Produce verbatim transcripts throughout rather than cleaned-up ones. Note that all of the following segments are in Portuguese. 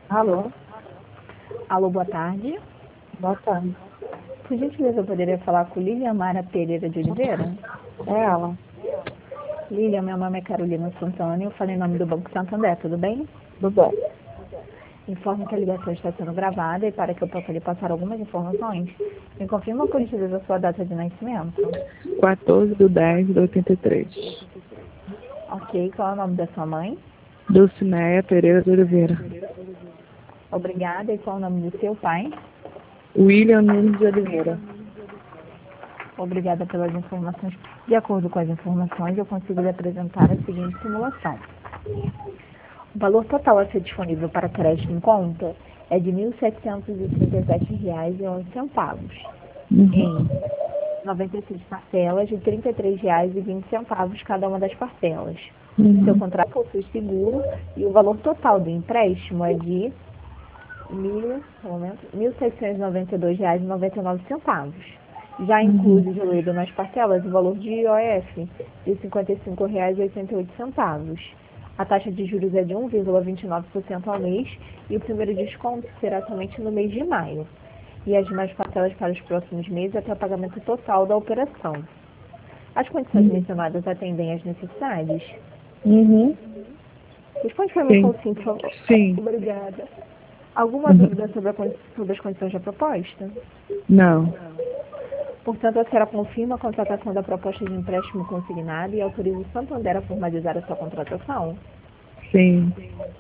Alô, Alô, boa tarde. boa tarde. Por gentileza, eu poderia falar com Lilian Mara Pereira de Oliveira? É ela. Lilian, meu nome é Carolina Santana e eu falei em nome do Banco Santander, tudo bem? Tudo bem. Informo que a ligação está sendo gravada e para que eu possa lhe passar algumas informações, me confirma por gentileza a sua data de nascimento. quatorze de dez de oitenta e três. Ok, qual é o nome da sua mãe? Dulcineia Pereira de Oliveira. Obrigada, e qual é o nome do seu pai? William Nunes de Oliveira. Obrigada pelas informações. De acordo com as informações, eu consigo lhe apresentar a seguinte simulação. O valor total a ser disponível para crédito em conta é de mil setecentos e trinta e sete reais e onze centavos, Uhum. em noventa e seis parcelas de trinta e três reais e vinte centavos cada uma das parcelas. Uhum. Seu contrato possui seguro e o valor total do empréstimo é de mil seiscentos e noventa e dois reais e noventa e nove centavos. Já incluso Uhum. diluído nas parcelas o valor de I O F de cinquenta e cinco reais e oitenta e oito centavos. A taxa de juros é de um vírgula vinte e nove por cento ao mês e o primeiro desconto será somente no mês de maio. E as demais parcelas para os próximos meses até o pagamento total da operação. As condições Uhum. mencionadas atendem às necessidades? Uhum. Responde para mim com Sim. sim, por favor. Sim. Obrigada. Alguma Uhum. dúvida sobre, a, sobre as condições da proposta? Não. Portanto, a senhora confirma a contratação da proposta de empréstimo consignado e autoriza o Santander a formalizar a sua contratação? Sim.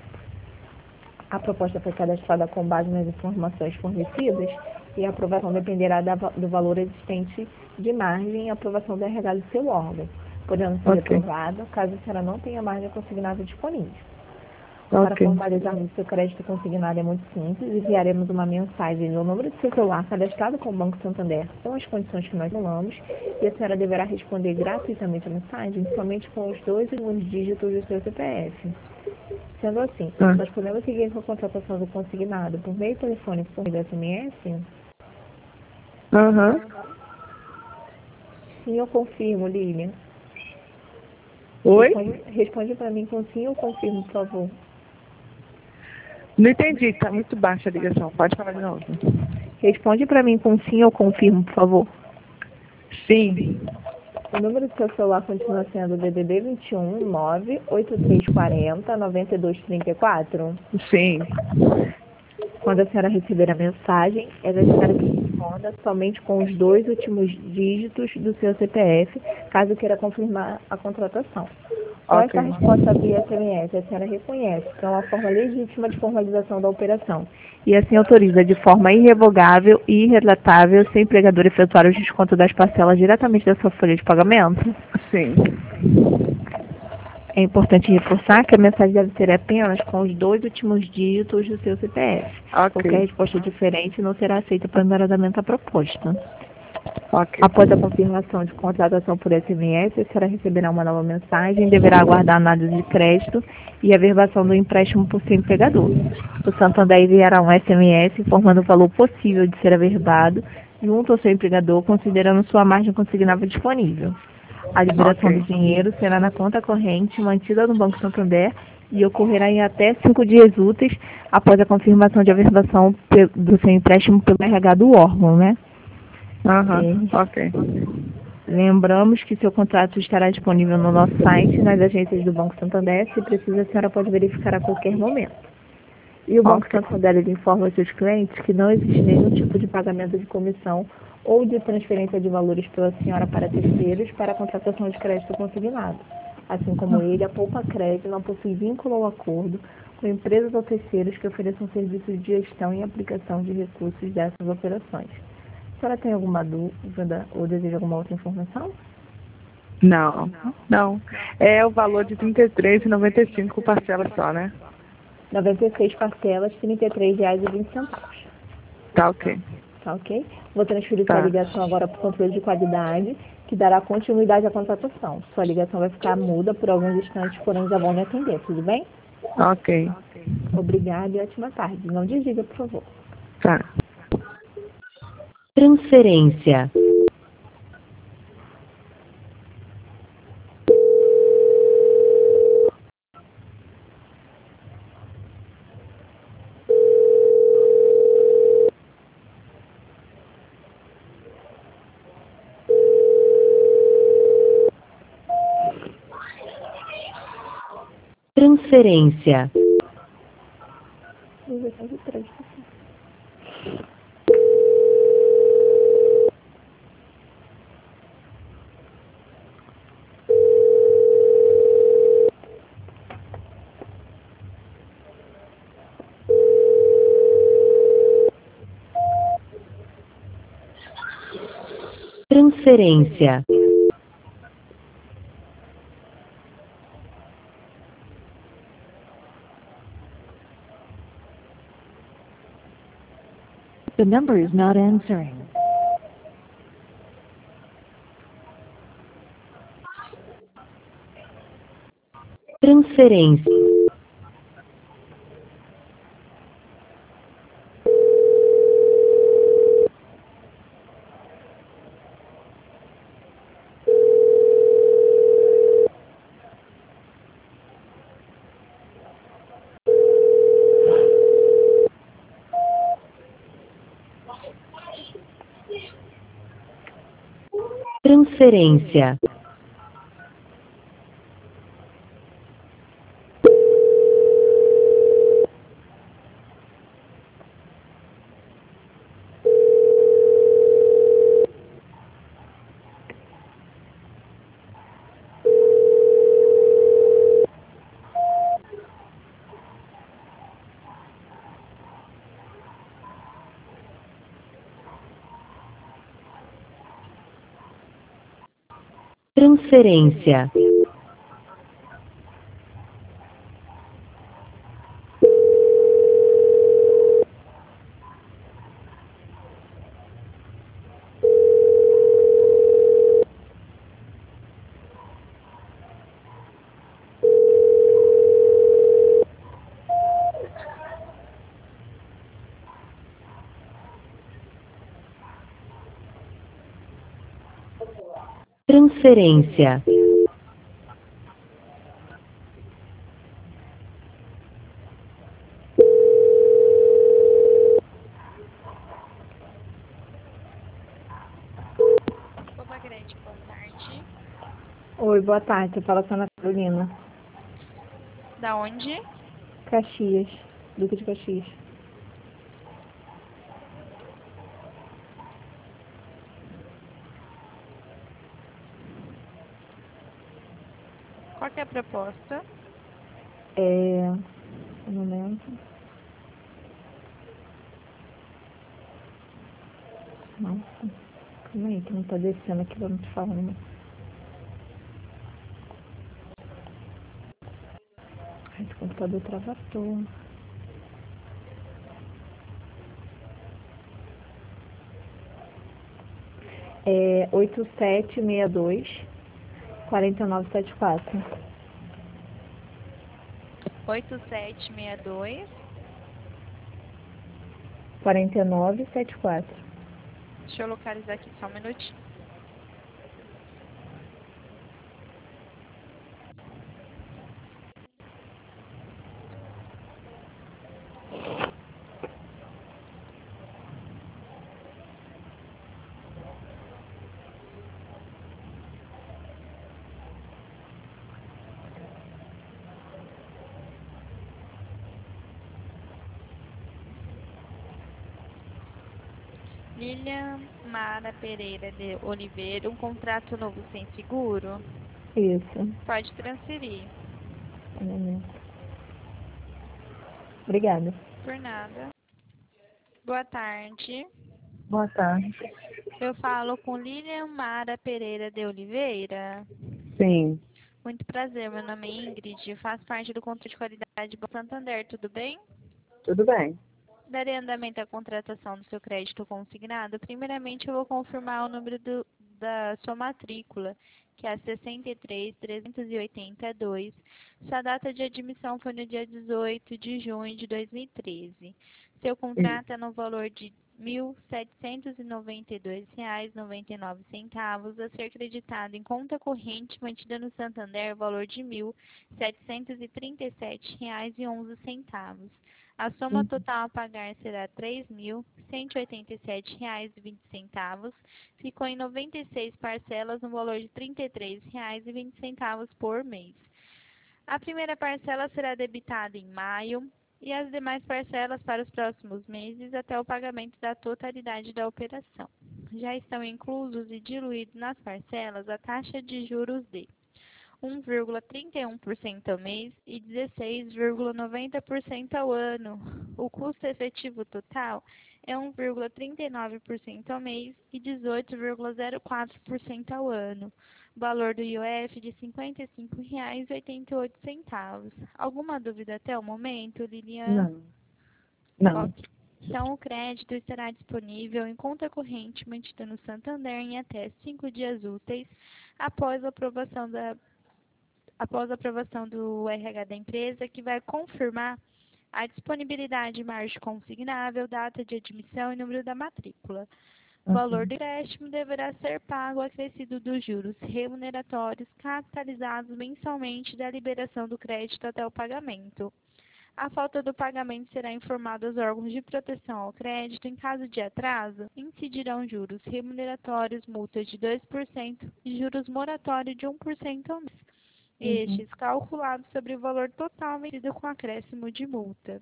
A proposta foi cadastrada com base nas informações fornecidas e a aprovação dependerá da, do valor existente de margem e aprovação do R H do seu órgão, podendo ser Ok. reprovado caso a senhora não tenha margem consignada disponível. Para Ok. formalizarmos o seu crédito consignado é muito simples, enviaremos uma mensagem no número do seu celular cadastrado com o Banco Santander com as condições que nós falamos e a senhora deverá responder gratuitamente a mensagem somente com os dois últimos dígitos do seu C P F. Sendo assim, Ah. nós podemos seguir com a contratação do consignado por meio telefônico por meio do S M S? Aham. Sim, eu confirmo, Lilian. Oi? Responde, responde para mim com sim ou confirmo, por favor. Não entendi, tá muito baixa a ligação. Pode falar de novo. Responde para mim com sim ou confirmo, por favor. Sim. O número do seu celular continua sendo o D D D vinte e um, nove oito três quatro zero, nove dois três quatro? Sim. Quando a senhora receber a mensagem, é necessário que responda somente com os dois últimos dígitos do seu C P F, caso queira confirmar a contratação. Com esta Ok. resposta via S M S, a senhora reconhece que é uma forma legítima de formalização da operação e assim autoriza de forma irrevogável e irretratável seu empregador efetuar o desconto das parcelas diretamente da sua folha de pagamento? Sim. É importante reforçar que a mensagem deve ser apenas com os dois últimos dígitos do seu C P F. Qualquer Ok. resposta diferente não será aceita para embaralhamento à proposta. Ok. Após a confirmação de contratação por S M S, a senhora receberá uma nova mensagem e deverá aguardar a análise de crédito e a verbação do empréstimo por seu empregador. O Santander enviará um S M S informando o valor possível de ser averbado junto ao seu empregador, considerando sua margem consignável disponível. A liberação do Ok. dinheiro será na conta corrente mantida no Banco Santander e ocorrerá em até cinco dias úteis após a confirmação de averbação do seu empréstimo pelo R H do órgão, né? Aham. É. Ok. Lembramos que seu contrato estará disponível no nosso site e nas agências do Banco Santander. Se precisa, a senhora pode verificar a qualquer momento. E o Banco Ok. Santander ele informa aos seus clientes que não existe nenhum tipo de pagamento de comissão ou de transferência de valores pela senhora para terceiros para a contratação de crédito consignado. Assim como ele, a Poupa Crédito não possui vínculo ou acordo com empresas ou terceiros que ofereçam serviços de gestão e aplicação de recursos dessas operações. A senhora tem alguma dúvida ou deseja alguma outra informação? Não. Não. É o valor de trinta e três reais e noventa e cinco parcelas só, né? noventa e seis parcelas, trinta e três reais e vinte centavos. Tá ok. Tá ok? Vou transferir sua Tá. ligação agora para o controle de qualidade, que dará continuidade à contratação. Sua ligação vai ficar muda por alguns instantes, porém já vão me atender, tudo bem? Ok. Obrigada e ótima tarde. Não desliga, por favor. Tá. Transferência. Transferência. Ligação de três. Transferência. The number is not answering. Transferência. Transferência. Transferência. Transferência. Opa, Grande, boa tarde. Oi, boa tarde. Fala com a Ana Carolina. Da onde? Caxias. Duque de Caxias. Qual que é a proposta? É... Um momento. Nossa. Calma aí, que não tá descendo aqui, vamos te falando. Ai, esse computador trava à toa. É oito sete seis dois, quatro nove sete quatro. oito sete seis dois. quatro nove sete quatro. Deixa eu localizar aqui só um minutinho. Lilian Mara Pereira de Oliveira, um contrato novo sem seguro? Isso. Pode transferir. Um momento. Obrigada. Por nada. Boa tarde. Boa tarde. Eu falo com Lilian Mara Pereira de Oliveira. Sim, Muito prazer, meu nome é Ingrid, faço parte do Controle de Qualidade Banco Santander, tudo bem? tudo bem. Darei andamento à contratação do seu crédito consignado. Primeiramente, eu vou confirmar o número do, da sua matrícula, que é a sessenta e três trezentos e oitenta e dois. Sua data de admissão foi no dia dezoito de junho de dois mil e treze. Seu contrato é no valor de mil setecentos e noventa e dois reais e noventa e nove centavos, a ser creditado em conta corrente mantida no Santander, valor de mil setecentos e trinta e sete reais e onze centavos. A soma total a pagar será três mil cento e oitenta e sete reais e vinte centavos. Ficou em noventa e seis parcelas no valor de trinta e três reais e vinte centavos por mês. A primeira parcela será debitada em maio e as demais parcelas para os próximos meses até o pagamento da totalidade da operação. Já estão inclusos e diluídos nas parcelas a taxa de juros de um vírgula trinta e um por cento ao mês e dezesseis vírgula noventa por cento ao ano. O custo efetivo total é um vírgula trinta e nove por cento ao mês e dezoito vírgula zero quatro por cento ao ano. O valor do I O F de cinquenta e cinco reais e oitenta e oito centavos. Alguma dúvida até o momento, Lilian? Não. Não. Ok. Então, o crédito estará disponível em conta corrente mantida no Santander em até cinco dias úteis após a aprovação da após a aprovação do R H da empresa, que vai confirmar a disponibilidade de margem consignável, data de admissão e número da matrícula. O valor do empréstimo deverá ser pago acrescido dos juros remuneratórios capitalizados mensalmente da liberação do crédito até o pagamento. A falta do pagamento será informada aos órgãos de proteção ao crédito. Em caso de atraso, incidirão juros remuneratórios, multas de dois por cento e juros moratórios de um por cento ao mês. Estes calculados sobre o valor total vencido com acréscimo de multa.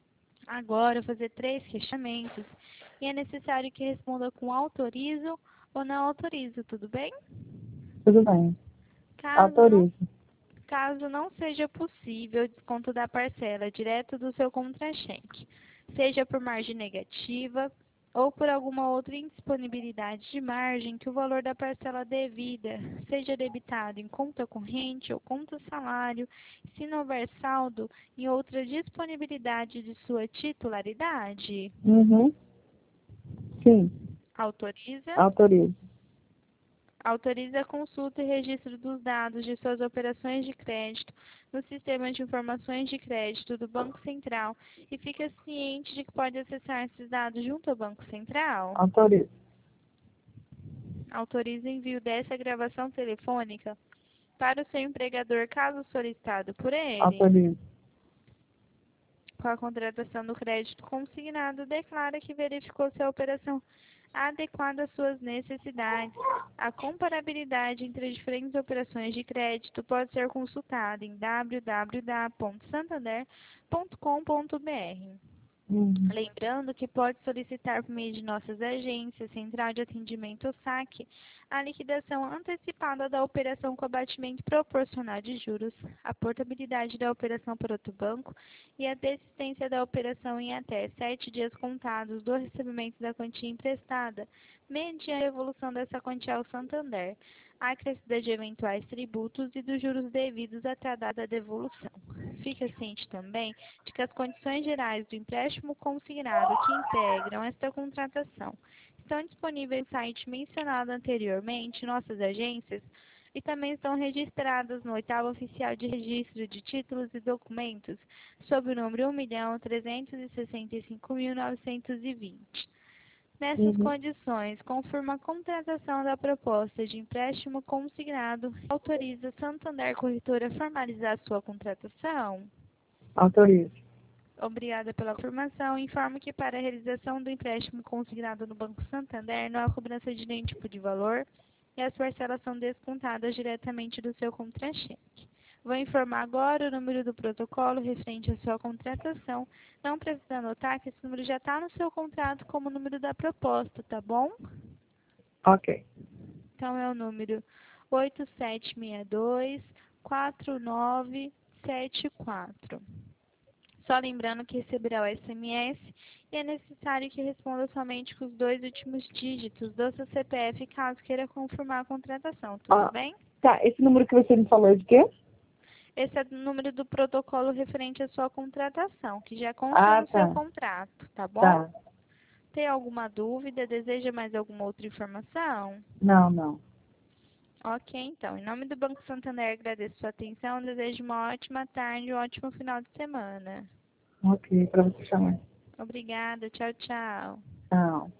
Agora, fazer três questionamentos e é necessário que responda com autorizo ou não autorizo, tudo bem? Tudo bem. Caso Autorizo. não, caso não seja possível o desconto da parcela direto do seu contra-cheque, seja por margem negativa ou por alguma outra indisponibilidade de margem, que o valor da parcela devida seja debitado em conta corrente ou conta salário, se não houver saldo em outra disponibilidade de sua titularidade. Uhum. Sim. Autoriza? Autorizo. Autoriza a consulta e registro dos dados de suas operações de crédito no Sistema de Informações de Crédito do Banco Central e fica ciente de que pode acessar esses dados junto ao Banco Central? Autorizo. Autoriza o envio dessa gravação telefônica para o seu empregador, caso solicitado por ele. Autorizo. Com a contratação do crédito consignado, declara que verificou se a operação adequada às suas necessidades. A comparabilidade entre as diferentes operações de crédito pode ser consultada em w w w ponto santander ponto com ponto b r. Uhum. Lembrando que pode solicitar por meio de nossas agências, Central de Atendimento ou saque, a liquidação antecipada da operação com abatimento proporcional de juros, a portabilidade da operação por outro banco e a desistência da operação em até sete dias contados do recebimento da quantia emprestada, mediante a devolução dessa quantia ao Santander, a acrescida de eventuais tributos e dos juros devidos até a data da devolução. Fica ciente também de que as condições gerais do empréstimo consignado que integram esta contratação estão disponíveis no site mencionado anteriormente, nossas agências, e também estão registradas no oitavo Oficial de Registro de Títulos e Documentos, sob o número um milhão trezentos e sessenta e cinco mil novecentos e vinte. Nessas Uhum. condições, conforme a contratação da proposta de empréstimo consignado, autoriza Santander Corretora a formalizar sua contratação? Autorizo. Obrigada pela informação. Informo que para a realização do empréstimo consignado no Banco Santander não há cobrança de nenhum tipo de valor e as parcelas são descontadas diretamente do seu contra-cheque. Vou informar agora o número do protocolo referente à sua contratação. Não precisa anotar que esse número já está no seu contrato como número da proposta, tá bom? Ok. Então é o número oito sete seis dois, quatro nove sete quatro. Só lembrando que receberá o S M S e é necessário que responda somente com os dois últimos dígitos do seu C P F caso queira confirmar a contratação, tudo Ah. bem? Tá, esse número que você me falou é de quê? Esse é o número do protocolo referente à sua contratação, que já consta Ah, no tá. seu contrato, tá bom? Tá. Tem alguma dúvida? Deseja mais alguma outra informação? Não, não. Ok, então. Em nome do Banco Santander, agradeço sua atenção. Desejo uma ótima tarde e um ótimo final de semana. Ok, para você chamar. Obrigada. Tchau, tchau. Tchau.